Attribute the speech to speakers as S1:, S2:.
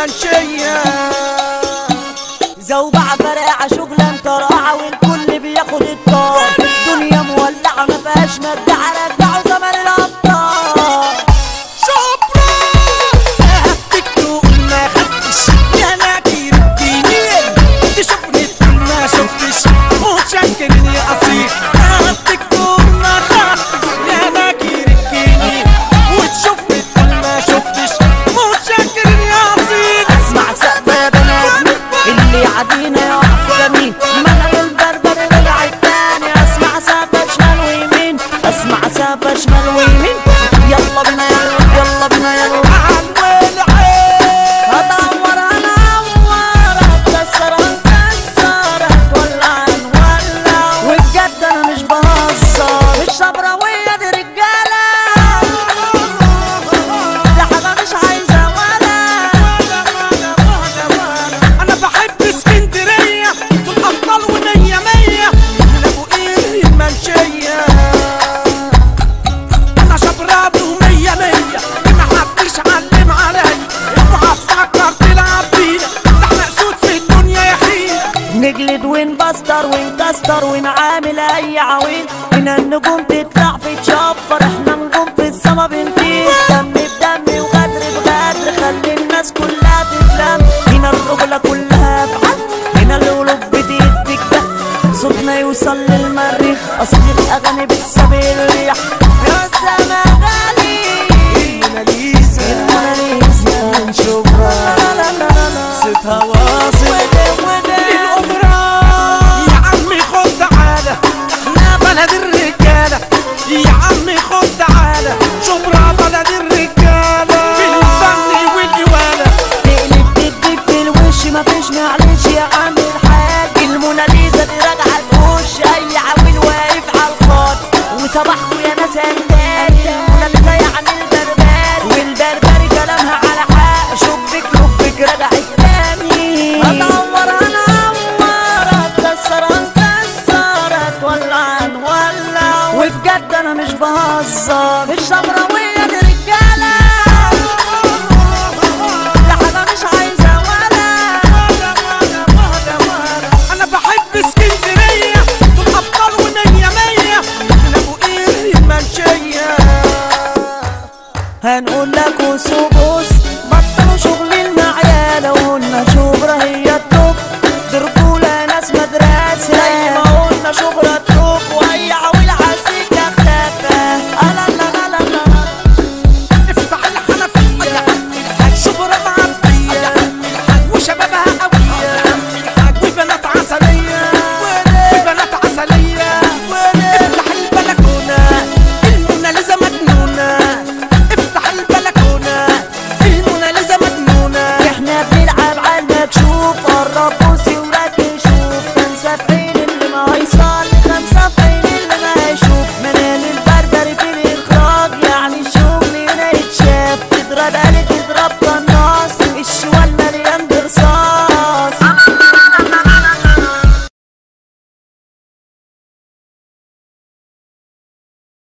S1: المنشية.
S2: زوبع فرقعة شغلة مطرقعة والكل بياخد الطار. دنيا مولعة مفيهاش مدعة، رجعوا زمن الأبطال.
S1: شبرا هفتك تقول ما خدتش يا ناكير الدنيا، تشوفني تقول ما شفتش متشكرين يا أصيل. هفتك تقول ما خدتش يا ناكير الدنيا، وتشوفني تقول ما شفتش متشكرين يا أصيل.
S2: اسمع سقفة يا بنات اللي يعدينا يقف جميل، ملل البربر رجع التاني. اسمع سقفة شمال ويمين، اسمع سقفة شمال ويمين. يلا بينا يلا يلا بينا يلا هدور هنور هتكسر هنكسر هتولع هنولع. وبجد انا مش بهزر، الشبراوية دي رجالة، دي حاجة مش عايزة ولا.
S1: أنا بحب اسكندرية دول أبطال ومية مية من أبو قير المنشية. أنا شبرابي ومية مية محدش علم عليا، اوعى تفكر تلعب بينا، ده احنا أسود في الدنيا يا حينا.
S2: نجلد ونبستر ونكسر ونعامل اي عويل. هنا النجوم تطلع في تشفر، احنا نجوم في السما بنطير. دم بدم وغدر بغدر، خلي الناس كلها تتلم. هنا الرجولة كلها افعال، هنا القلوب بتديك ده، صوتنا يوصل للمريخ. اصل الاغاني